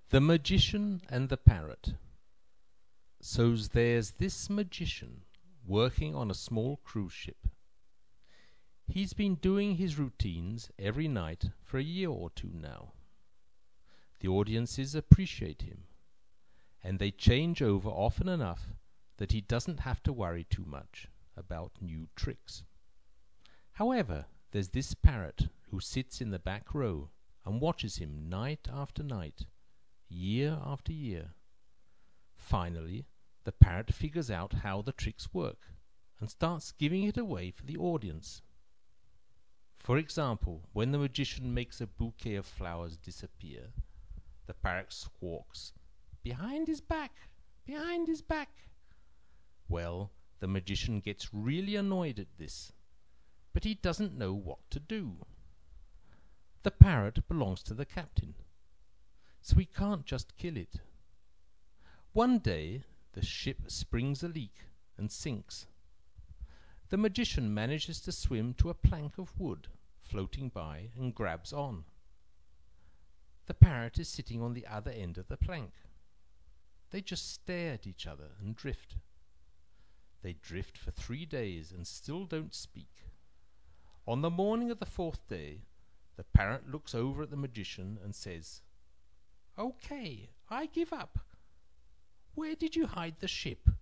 The Magician and the Parrot. So there's this magician working on a small cruise ship. He's been doing his routines every night for a year or two now. The audiences appreciate him, and they change over often enough that he doesn't have to worry too much about new tricks. However, there's this parrot who sits in the back row and watches him night after night, year after year. Finally, the parrot figures out how the tricks work and starts giving it away for the audience. For example, when the magician makes a bouquet of flowers disappear, the parrot squawks, "Behind his back! Behind his back!" Well, the magician gets really annoyed at this, but he doesn't know what to do. The parrot belongs to the captain, so he can't just kill it. One day, the ship springs a leak and sinks. The magician manages to swim to a plank of wood floating by and grabs on. The parrot is sitting on the other end of the plank. They just stare at each other and drift. They drift for 3 days and still don't speak. On the morning of the 4th day, the parrot looks over at the magician and says, "Okay, I give up. Where did you hide the ship?"